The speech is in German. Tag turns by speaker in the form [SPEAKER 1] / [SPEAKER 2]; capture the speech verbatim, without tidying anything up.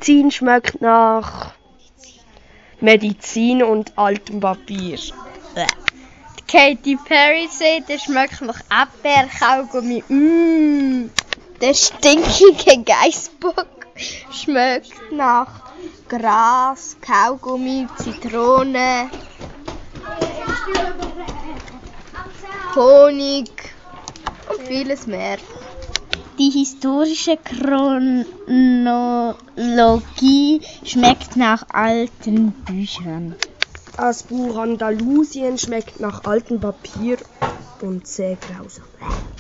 [SPEAKER 1] Medizin schmeckt nach Medizin und altem Papier.
[SPEAKER 2] Bäh. Katy Perry sagt, der schmeckt nach Erdbeerkaugummi. Mm. Der stinkige Geißbock schmeckt nach Gras, Kaugummi, Zitrone, Honig und vieles mehr. Die historische Chronologie schmeckt nach alten Büchern.
[SPEAKER 1] Das Buch Andalusien schmeckt nach altem Papier und sehr grausam.